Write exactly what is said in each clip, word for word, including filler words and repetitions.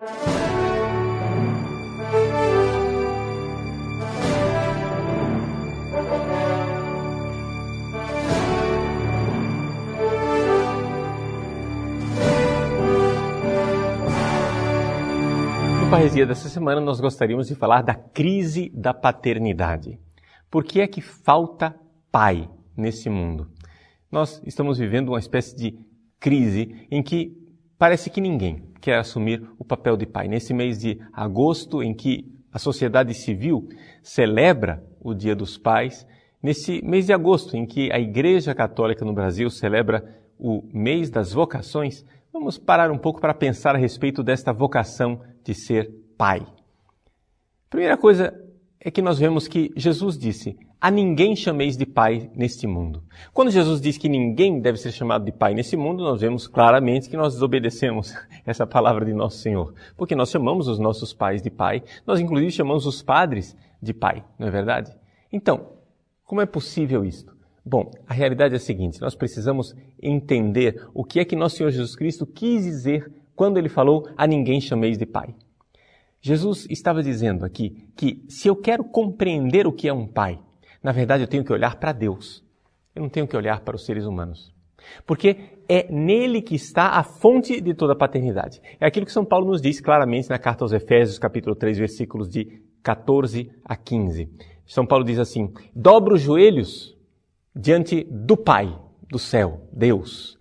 No Parresia dessa semana, nós gostaríamos de falar da crise da paternidade. Por que é que falta pai nesse mundo? Nós estamos vivendo uma espécie de crise em que parece que ninguém quer assumir o papel de pai. Nesse mês de agosto, em que a sociedade civil celebra o Dia dos Pais, nesse mês de agosto, em que a Igreja Católica no Brasil celebra o mês das vocações, vamos parar um pouco para pensar a respeito desta vocação de ser pai. Primeira coisa é que nós vemos que Jesus disse: a ninguém chameis de pai neste mundo. Quando Jesus diz que ninguém deve ser chamado de pai nesse mundo, nós vemos claramente que nós desobedecemos essa palavra de nosso Senhor. Porque nós chamamos os nossos pais de pai, nós inclusive chamamos os padres de pai, não é verdade? Então, como é possível isto? Bom, a realidade é a seguinte: nós precisamos entender o que é que nosso Senhor Jesus Cristo quis dizer quando Ele falou: a ninguém chameis de pai. Jesus estava dizendo aqui que se eu quero compreender o que é um pai, na verdade eu tenho que olhar para Deus. Eu não tenho que olhar para os seres humanos. Porque é nele que está a fonte de toda a paternidade. É aquilo que São Paulo nos diz claramente na carta aos Efésios, capítulo três, versículos de catorze a quinze. São Paulo diz assim: dobra os joelhos diante do Pai, do céu, Deus,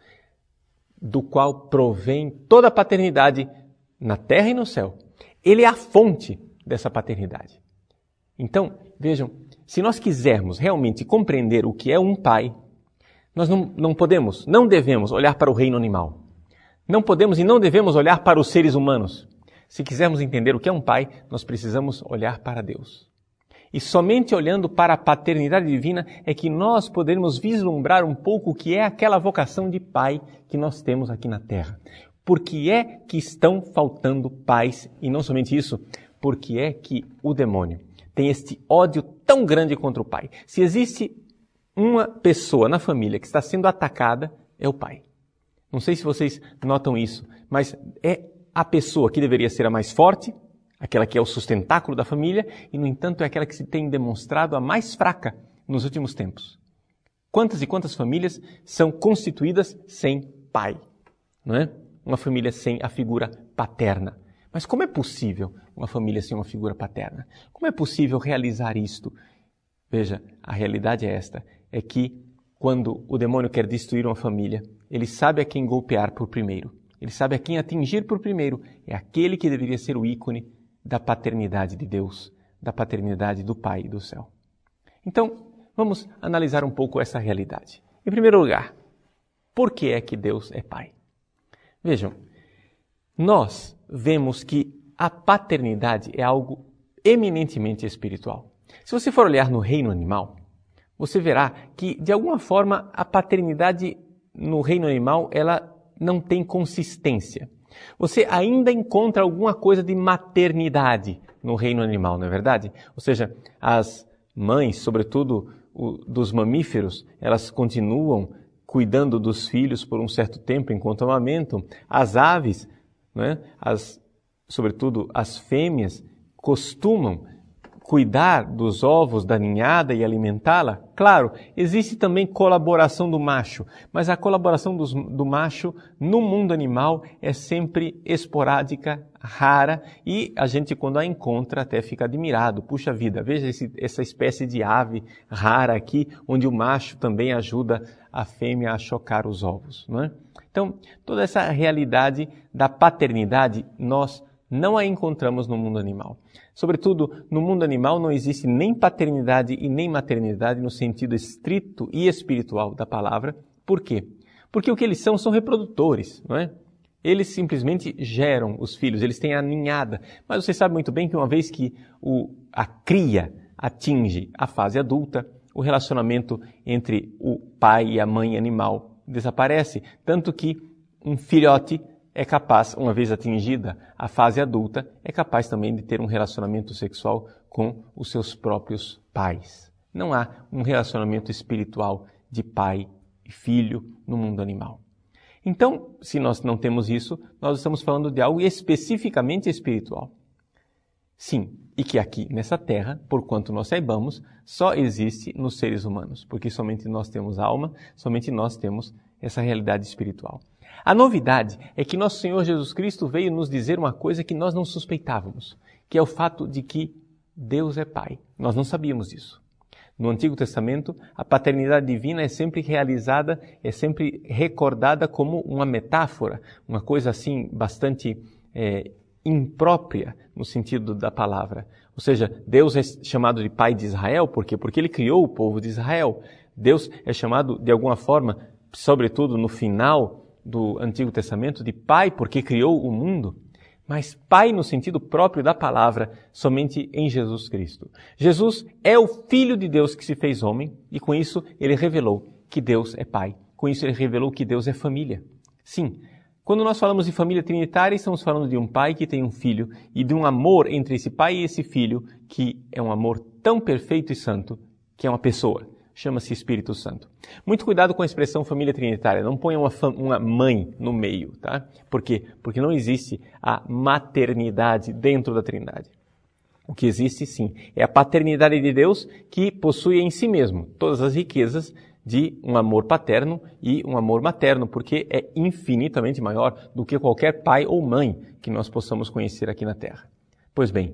do qual provém toda a paternidade na terra e no céu. Ele é a fonte dessa paternidade. Então, vejam, se nós quisermos realmente compreender o que é um pai, nós não, não podemos, não devemos olhar para o reino animal. Não podemos e não devemos olhar para os seres humanos. Se quisermos entender o que é um pai, nós precisamos olhar para Deus. E somente olhando para a paternidade divina é que nós poderemos vislumbrar um pouco o que é aquela vocação de pai que nós temos aqui na terra. Por que é que estão faltando pais? E não somente isso, por que é que o demônio tem este ódio tão grande contra o pai? Se existe uma pessoa na família que está sendo atacada, é o pai. Não sei se vocês notam isso, mas é a pessoa que deveria ser a mais forte, aquela que é o sustentáculo da família, e, no entanto, é aquela que se tem demonstrado a mais fraca nos últimos tempos. Quantas e quantas famílias são constituídas sem pai, não é? Uma família sem a figura paterna. Mas como é possível uma família sem uma figura paterna? Como é possível realizar isto? Veja, a realidade é esta, é que quando o demônio quer destruir uma família, ele sabe a quem golpear por primeiro. Ele sabe a quem atingir por primeiro. É aquele que deveria ser o ícone da paternidade de Deus, da paternidade do Pai do céu. Então, vamos analisar um pouco essa realidade. Em primeiro lugar, por que é que Deus é Pai? Vejam, nós vemos que a paternidade é algo eminentemente espiritual. Se você for olhar no reino animal, você verá que, de alguma forma, a paternidade no reino animal, ela não tem consistência. Você ainda encontra alguma coisa de maternidade no reino animal, não é verdade? Ou seja, as mães, sobretudo o, dos mamíferos, elas continuam cuidando dos filhos por um certo tempo enquanto amamentam. As aves, não é? as, sobretudo as fêmeas, costumam cuidar dos ovos da ninhada e alimentá-la. Claro, existe também colaboração do macho, mas a colaboração do, do macho no mundo animal é sempre esporádica, rara, e a gente, quando a encontra, até fica admirado. Puxa vida, veja esse, essa espécie de ave rara aqui, onde o macho também ajuda a fêmea a chocar os ovos, não é? Então, toda essa realidade da paternidade, nós não a encontramos no mundo animal. Sobretudo, no mundo animal não existe nem paternidade e nem maternidade no sentido estrito e espiritual da palavra. Por quê? Porque o que eles são, são reprodutores, não é? Eles simplesmente geram os filhos, eles têm a ninhada. Mas você sabe muito bem que uma vez que o, a cria atinge a fase adulta, o relacionamento entre o pai e a mãe animal desaparece. Tanto que um filhote é capaz, uma vez atingida a fase adulta, é capaz também de ter um relacionamento sexual com os seus próprios pais. Não há um relacionamento espiritual de pai e filho no mundo animal. Então, se nós não temos isso, nós estamos falando de algo especificamente espiritual. Sim, e que aqui nessa terra, por quanto nós saibamos, só existe nos seres humanos, porque somente nós temos alma, somente nós temos essa realidade espiritual. A novidade é que nosso Senhor Jesus Cristo veio nos dizer uma coisa que nós não suspeitávamos, que é o fato de que Deus é Pai. Nós não sabíamos disso. No Antigo Testamento, a paternidade divina é sempre realizada, é sempre recordada como uma metáfora, uma coisa assim bastante é, imprópria no sentido da palavra. Ou seja, Deus é chamado de Pai de Israel, por quê? Porque Ele criou o povo de Israel. Deus é chamado de alguma forma, sobretudo no final do Antigo Testamento, de Pai porque criou o mundo. Mas Pai no sentido próprio da palavra, somente em Jesus Cristo. Jesus é o Filho de Deus que se fez homem e com isso Ele revelou que Deus é Pai. Com isso Ele revelou que Deus é família. Sim, quando nós falamos de família trinitária, estamos falando de um pai que tem um filho e de um amor entre esse pai e esse filho que é um amor tão perfeito e santo que é uma pessoa. Chama-se Espírito Santo. Muito cuidado com a expressão família trinitária. Não ponha uma, uma mãe no meio, tá? Por quê? Porque não existe a maternidade dentro da Trindade. O que existe, sim, é a paternidade de Deus que possui em si mesmo todas as riquezas de um amor paterno e um amor materno, porque é infinitamente maior do que qualquer pai ou mãe que nós possamos conhecer aqui na Terra. Pois bem,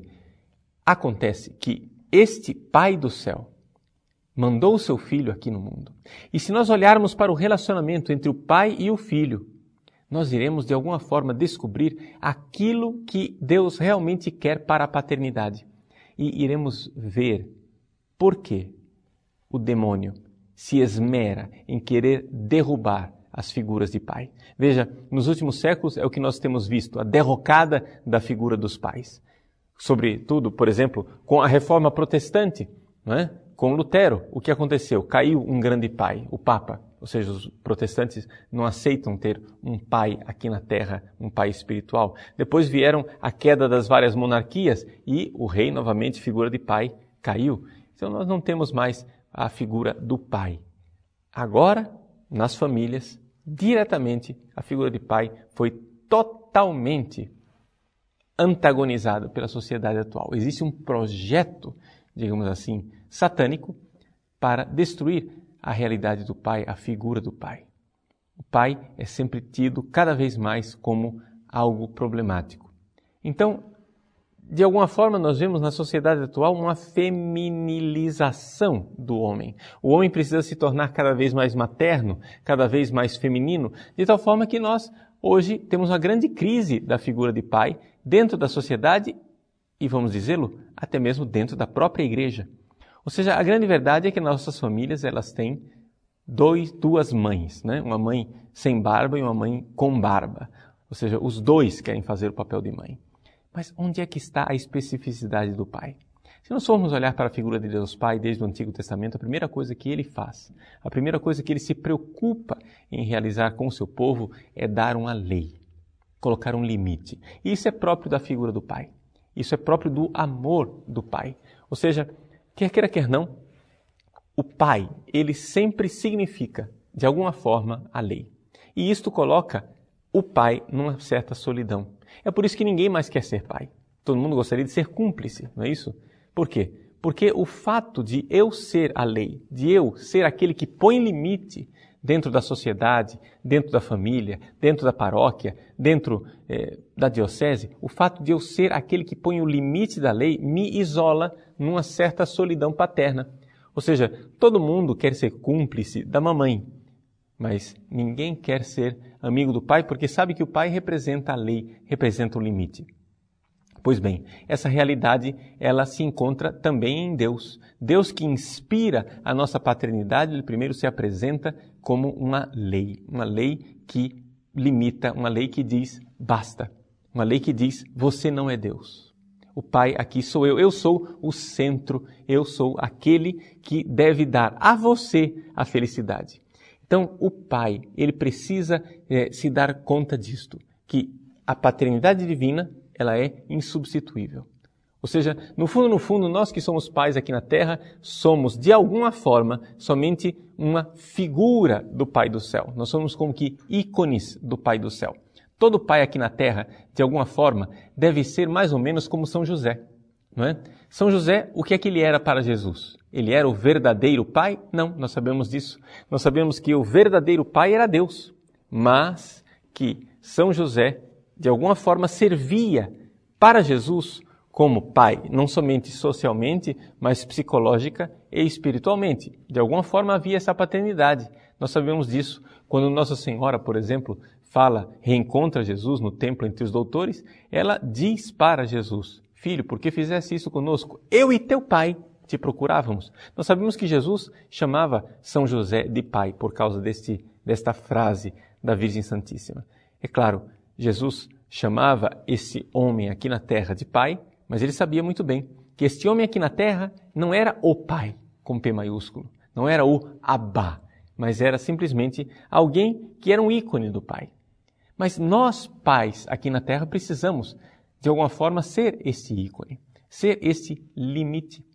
acontece que este Pai do céu mandou o seu Filho aqui no mundo. E se nós olharmos para o relacionamento entre o Pai e o Filho, nós iremos de alguma forma descobrir aquilo que Deus realmente quer para a paternidade. E iremos ver por que o demônio se esmera em querer derrubar as figuras de pai. Veja, nos últimos séculos é o que nós temos visto, a derrocada da figura dos pais. Sobretudo, por exemplo, com a reforma protestante, não é? Com Lutero, o que aconteceu? Caiu um grande pai, o Papa. Ou seja, os protestantes não aceitam ter um pai aqui na terra, um pai espiritual. Depois vieram a queda das várias monarquias e o rei, novamente, figura de pai, caiu. Então nós não temos mais a figura do pai. Agora, nas famílias, diretamente, a figura de pai foi totalmente antagonizada pela sociedade atual. Existe um projeto, digamos assim, satânico para destruir a realidade do pai, a figura do pai. O pai é sempre tido cada vez mais como algo problemático. Então, de alguma forma, nós vemos na sociedade atual uma feminilização do homem. O homem precisa se tornar cada vez mais materno, cada vez mais feminino, de tal forma que nós, hoje, temos uma grande crise da figura de pai dentro da sociedade e, vamos dizê-lo, até mesmo dentro da própria igreja. Ou seja, a grande verdade é que nossas famílias elas têm dois, duas mães, né? Uma mãe sem barba e uma mãe com barba. Ou seja, os dois querem fazer o papel de mãe. Mas onde é que está a especificidade do pai? Se nós formos olhar para a figura de Deus Pai desde o Antigo Testamento, a primeira coisa que ele faz, a primeira coisa que ele se preocupa em realizar com o seu povo é dar uma lei, colocar um limite. E isso é próprio da figura do pai. Isso é próprio do amor do pai. Ou seja, quer queira, quer não, o pai, ele sempre significa, de alguma forma, a lei. E isto coloca o pai numa certa solidão. É por isso que ninguém mais quer ser pai. Todo mundo gostaria de ser cúmplice, não é isso? Por quê? Porque o fato de eu ser a lei, de eu ser aquele que põe limite dentro da sociedade, dentro da família, dentro da paróquia, dentro eh, da diocese, o fato de eu ser aquele que põe o limite da lei me isola numa certa solidão paterna. Ou seja, todo mundo quer ser cúmplice da mamãe, mas ninguém quer ser amigo do pai porque sabe que o pai representa a lei, representa o limite. Pois bem, essa realidade ela se encontra também em Deus. Deus que inspira a nossa paternidade, ele primeiro se apresenta como uma lei, uma lei que limita, uma lei que diz basta, uma lei que diz você não é Deus. O Pai aqui sou eu, eu sou o centro, eu sou aquele que deve dar a você a felicidade. Então, o Pai, ele precisa é, se dar conta disto, que a paternidade divina ela é insubstituível. Ou seja, no fundo, no fundo, nós que somos pais aqui na Terra, somos, de alguma forma, somente uma figura do Pai do céu. Nós somos como que ícones do Pai do céu. Todo pai aqui na Terra, de alguma forma, deve ser mais ou menos como São José, não é? São José, o que é que ele era para Jesus? Ele era o verdadeiro pai? Não, nós sabemos disso. Nós sabemos que o verdadeiro pai era Deus, mas que São José, de alguma forma, servia para Jesus como pai, não somente socialmente, mas psicológica e espiritualmente. De alguma forma havia essa paternidade. Nós sabemos disso. Quando Nossa Senhora, por exemplo, fala, reencontra Jesus no templo entre os doutores, ela diz para Jesus: Filho, por que fizesse isso conosco? Eu e teu pai te procurávamos. Nós sabemos que Jesus chamava São José de pai por causa deste, desta frase da Virgem Santíssima. É claro, Jesus chamava esse homem aqui na terra de pai, mas ele sabia muito bem que este homem aqui na terra não era o pai, com P maiúsculo, não era o Abá, mas era simplesmente alguém que era um ícone do pai. Mas nós, pais, aqui na terra, precisamos, de alguma forma, ser esse ícone, ser esse limite.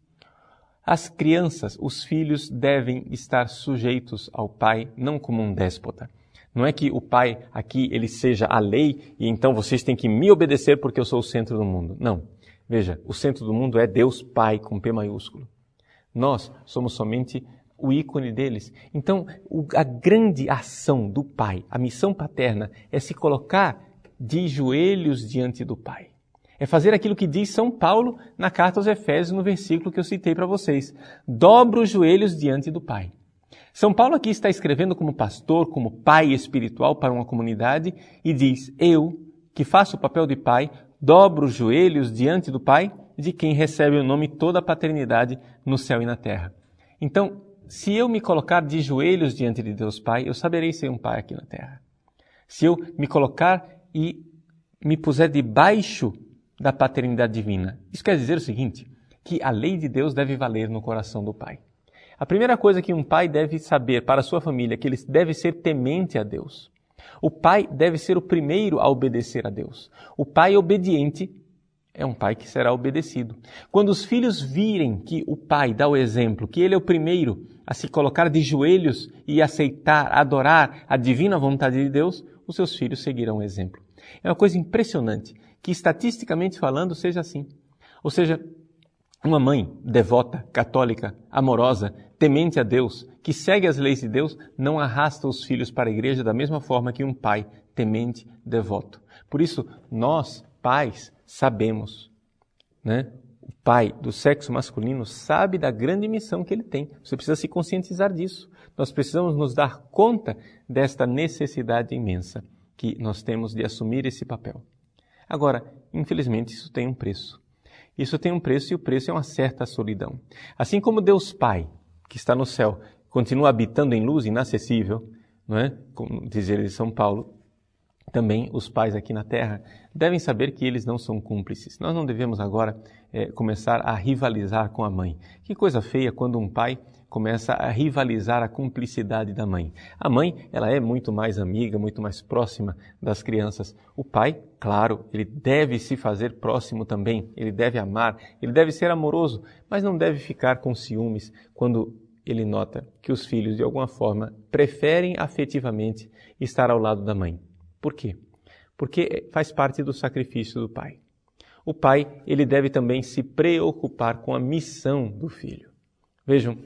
As crianças, os filhos, devem estar sujeitos ao pai, não como um déspota. Não é que o pai aqui ele seja a lei e então vocês têm que me obedecer porque eu sou o centro do mundo. Não. Veja, o centro do mundo é Deus Pai, com P maiúsculo. Nós somos somente o ícone deles. Então, a grande ação do pai, a missão paterna, é se colocar de joelhos diante do pai. É fazer aquilo que diz São Paulo na carta aos Efésios, no versículo que eu citei para vocês. Dobra os joelhos diante do pai. São Paulo aqui está escrevendo como pastor, como pai espiritual para uma comunidade e diz: eu, que faço o papel de pai, dobro os joelhos diante do pai de quem recebe o nome toda a paternidade no céu e na terra. Então, se eu me colocar de joelhos diante de Deus Pai, eu saberei ser um pai aqui na terra. Se eu me colocar e me puser debaixo da paternidade divina, isso quer dizer o seguinte, que a lei de Deus deve valer no coração do pai. A primeira coisa que um pai deve saber para a sua família é que ele deve ser temente a Deus. O pai deve ser o primeiro a obedecer a Deus. O pai obediente é um pai que será obedecido. Quando os filhos virem que o pai dá o exemplo, que ele é o primeiro a se colocar de joelhos e aceitar, adorar a divina vontade de Deus, os seus filhos seguirão o exemplo. É uma coisa impressionante que, estatisticamente falando, seja assim. Ou seja, uma mãe devota, católica, amorosa, temente a Deus, que segue as leis de Deus, não arrasta os filhos para a igreja da mesma forma que um pai temente, devoto. Por isso, nós, pais, sabemos, né? O pai do sexo masculino sabe da grande missão que ele tem. Você precisa se conscientizar disso. Nós precisamos nos dar conta desta necessidade imensa que nós temos de assumir esse papel. Agora, infelizmente, isso tem um preço. Isso tem um preço e o preço é uma certa solidão. Assim como Deus Pai, que está no céu, continua habitando em luz inacessível, não é? Como diz ele de São Paulo, também os pais aqui na terra devem saber que eles não são cúmplices. Nós não devemos agora é, começar a rivalizar com a mãe. Que coisa feia quando um pai começa a rivalizar a cumplicidade da mãe. A mãe, ela é muito mais amiga, muito mais próxima das crianças. O pai, claro, ele deve se fazer próximo também, ele deve amar, ele deve ser amoroso, mas não deve ficar com ciúmes quando ele nota que os filhos, de alguma forma, preferem afetivamente estar ao lado da mãe. Por quê? Porque faz parte do sacrifício do pai. O pai, ele deve também se preocupar com a missão do filho. Vejam,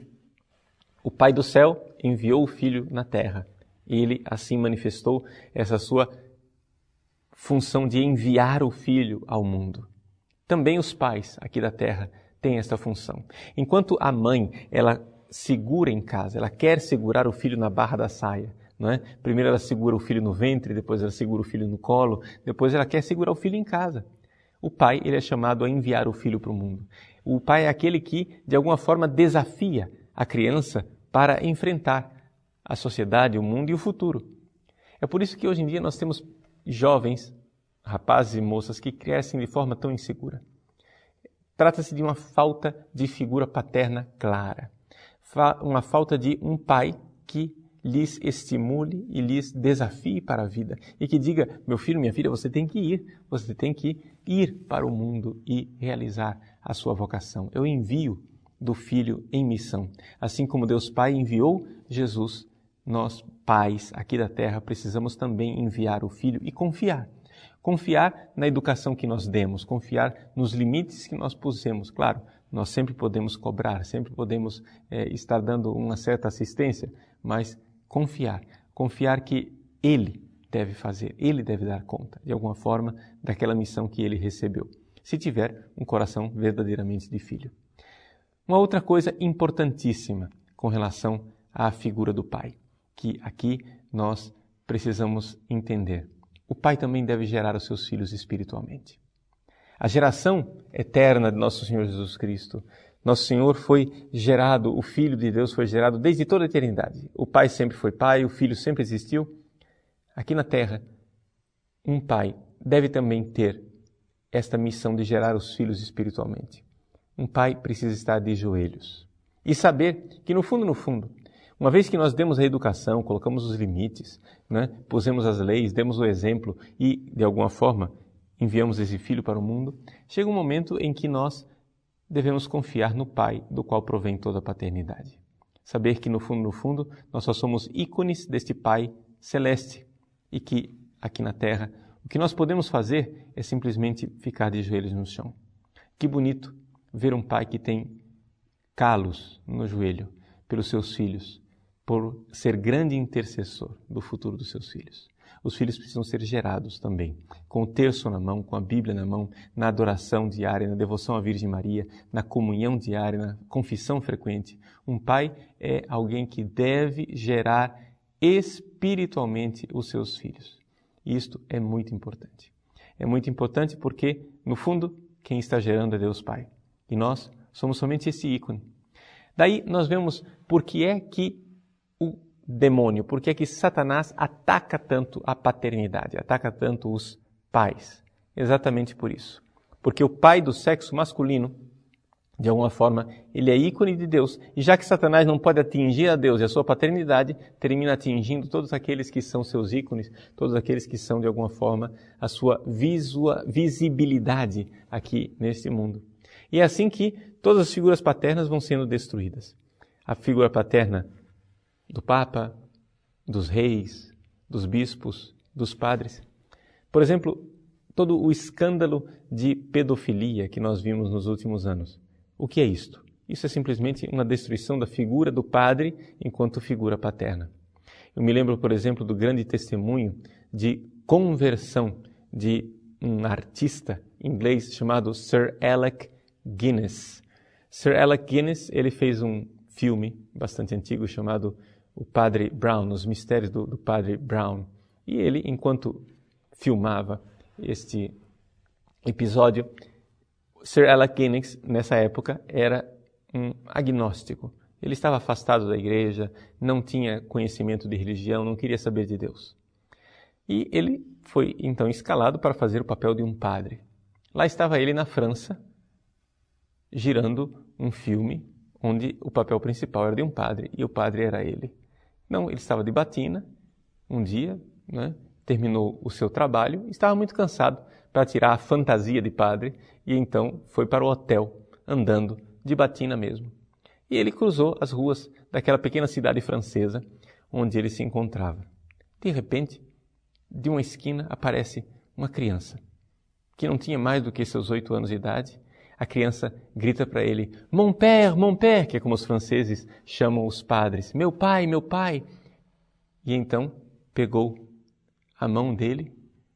o Pai do céu enviou o Filho na terra. Ele assim manifestou essa sua função de enviar o Filho ao mundo. Também os pais aqui da terra têm essa função. Enquanto a mãe, ela segura em casa, ela quer segurar o filho na barra da saia, não é? Primeiro ela segura o filho no ventre, depois ela segura o filho no colo, depois ela quer segurar o filho em casa. O pai, ele é chamado a enviar o filho para o mundo. O pai é aquele que, de alguma forma, desafia a criança para enfrentar a sociedade, o mundo e o futuro. É por isso que hoje em dia nós temos jovens, rapazes e moças que crescem de forma tão insegura. Trata-se de uma falta de figura paterna clara. Uma falta de um pai que lhes estimule e lhes desafie para a vida. E que diga, meu filho, minha filha, você tem que ir, você tem que ir para o mundo e realizar a sua vocação. É o envio do Filho em missão. Assim como Deus Pai enviou Jesus, nós, pais aqui da terra, precisamos também enviar o Filho e confiar. Confiar na educação que nós demos, confiar nos limites que nós pusemos. Claro, nós sempre podemos cobrar, sempre podemos é, estar dando uma certa assistência, mas confiar, confiar que Ele deve fazer, Ele deve dar conta, de alguma forma, daquela missão que Ele recebeu, se tiver um coração verdadeiramente de filho. Uma outra coisa importantíssima com relação à figura do pai, que aqui nós precisamos entender. O pai também deve gerar os seus filhos espiritualmente. A geração eterna de nosso Senhor Jesus Cristo, nosso Senhor foi gerado, o Filho de Deus foi gerado desde toda a eternidade. O pai sempre foi pai, o filho sempre existiu. Aqui na terra, um pai deve também ter esta missão de gerar os filhos espiritualmente. Um pai precisa estar de joelhos e saber que, no fundo, no fundo, uma vez que nós demos a educação, colocamos os limites, né, pusemos as leis, demos o exemplo e, de alguma forma, enviamos esse filho para o mundo, chega um momento em que nós devemos confiar no Pai, do qual provém toda a paternidade. Saber que, no fundo, no fundo, nós só somos ícones deste Pai celeste e que, aqui na terra, o que nós podemos fazer é simplesmente ficar de joelhos no chão. Que bonito ver um pai que tem calos no joelho pelos seus filhos, por ser grande intercessor do futuro dos seus filhos. Os filhos precisam ser gerados também, com o terço na mão, com a Bíblia na mão, na adoração diária, na devoção à Virgem Maria, na comunhão diária, na confissão frequente. Um pai é alguém que deve gerar espiritualmente os seus filhos. E isto é muito importante. É muito importante porque, no fundo, quem está gerando é Deus Pai. E nós somos somente esse ícone. Daí nós vemos por que é que o demônio, por que é que Satanás ataca tanto a paternidade, ataca tanto os pais. Exatamente por isso. Porque o pai do sexo masculino, de alguma forma, ele é ícone de Deus. E já que Satanás não pode atingir a Deus e a sua paternidade, termina atingindo todos aqueles que são seus ícones, todos aqueles que são, de alguma forma, a sua visua, visibilidade aqui neste mundo. E é assim que todas as figuras paternas vão sendo destruídas. A figura paterna do Papa, dos reis, dos bispos, dos padres. Por exemplo, todo o escândalo de pedofilia que nós vimos nos últimos anos. O que é isto? Isso é simplesmente uma destruição da figura do padre enquanto figura paterna. Eu me lembro, por exemplo, do grande testemunho de conversão de um artista inglês chamado Sir Alec Guinness. Sir Alec Guinness, ele fez um filme bastante antigo chamado O Padre Brown, Os Mistérios do, do Padre Brown. E ele, enquanto filmava este episódio, Sir Alec Guinness, nessa época, era um agnóstico. Ele estava afastado da igreja, não tinha conhecimento de religião, não queria saber de Deus. E ele foi, então, escalado para fazer o papel de um padre. Lá estava ele na França, girando um filme onde o papel principal era de um padre e o padre era ele. Não, ele estava de batina, um dia, né, terminou o seu trabalho, estava muito cansado para tirar a fantasia de padre e então foi para o hotel, andando de batina mesmo. E ele cruzou as ruas daquela pequena cidade francesa onde ele se encontrava. De repente, de uma esquina aparece uma criança que não tinha mais do que seus oito anos de idade. A criança grita para ele, mon père, mon père, que é como os franceses chamam os padres, meu pai, meu pai. E então pegou a mão dele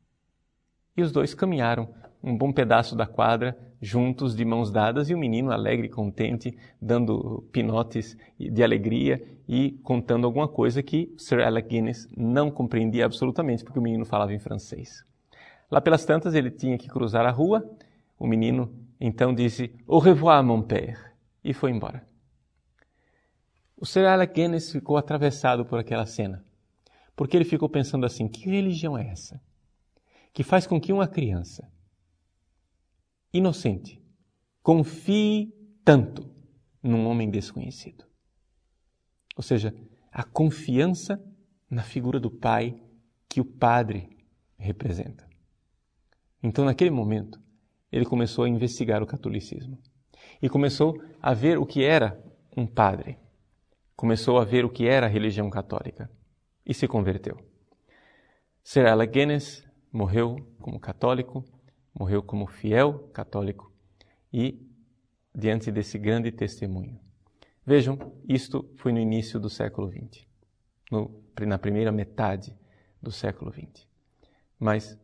e os dois caminharam um bom pedaço da quadra, juntos, de mãos dadas, e o menino alegre e contente, dando pinotes de alegria e contando alguma coisa que Sir Alec Guinness não compreendia absolutamente, porque o menino falava em francês. Lá pelas tantas, ele tinha que cruzar a rua, o menino então disse, au revoir, mon père, e foi embora. O Sir Alec Guinness ficou atravessado por aquela cena, porque ele ficou pensando assim, que religião é essa? Que faz com que uma criança inocente confie tanto num homem desconhecido. Ou seja, a confiança na figura do pai que o padre representa. Então, naquele momento, ele começou a investigar o catolicismo e começou a ver o que era um padre. Começou a ver o que era a religião católica e se converteu. Sir Alec Guinness morreu como católico, morreu como fiel católico e diante desse grande testemunho. Vejam, isto foi no início do século vinte, no, na primeira metade do século vinte. Mas,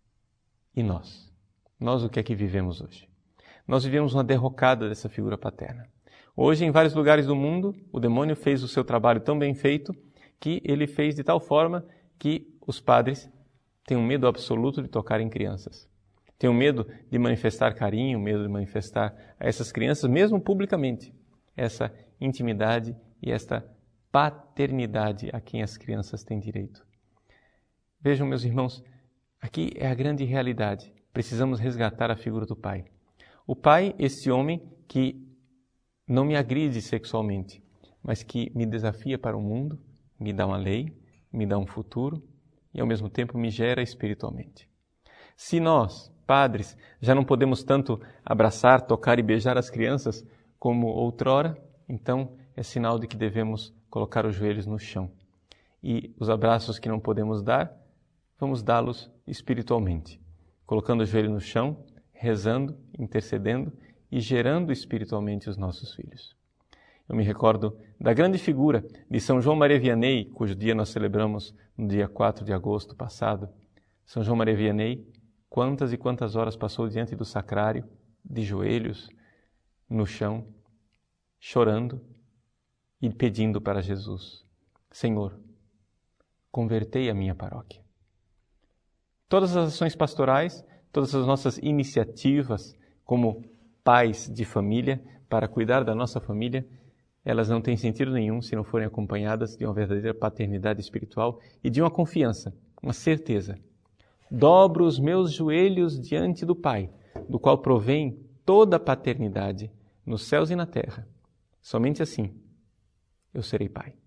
e nós? Nós o que é que vivemos hoje? Nós vivemos uma derrocada dessa figura paterna. Hoje, em vários lugares do mundo, o demônio fez o seu trabalho tão bem feito que ele fez de tal forma que os padres têm um medo absoluto de tocar em crianças. Têm um medo de manifestar carinho, medo de manifestar a essas crianças, mesmo publicamente, essa intimidade e esta paternidade a quem as crianças têm direito. Vejam, meus irmãos, aqui é a grande realidade. Precisamos resgatar a figura do pai. O pai, esse homem que não me agride sexualmente, mas que me desafia para o mundo, me dá uma lei, me dá um futuro e ao mesmo tempo me gera espiritualmente. Se nós, padres, já não podemos tanto abraçar, tocar e beijar as crianças como outrora, então é sinal de que devemos colocar os joelhos no chão. E os abraços que não podemos dar, vamos dá-los espiritualmente, colocando o joelho no chão, rezando, intercedendo e gerando espiritualmente os nossos filhos. Eu me recordo da grande figura de São João Maria Vianney, cujo dia nós celebramos no dia quatro de agosto passado. São João Maria Vianney, quantas e quantas horas passou diante do sacrário, de joelhos, no chão, chorando e pedindo para Jesus: Senhor, convertei a minha paróquia. Todas as ações pastorais, todas as nossas iniciativas como pais de família, para cuidar da nossa família, elas não têm sentido nenhum se não forem acompanhadas de uma verdadeira paternidade espiritual e de uma confiança, uma certeza. Dobro os meus joelhos diante do Pai, do qual provém toda a paternidade nos céus e na terra. Somente assim eu serei pai.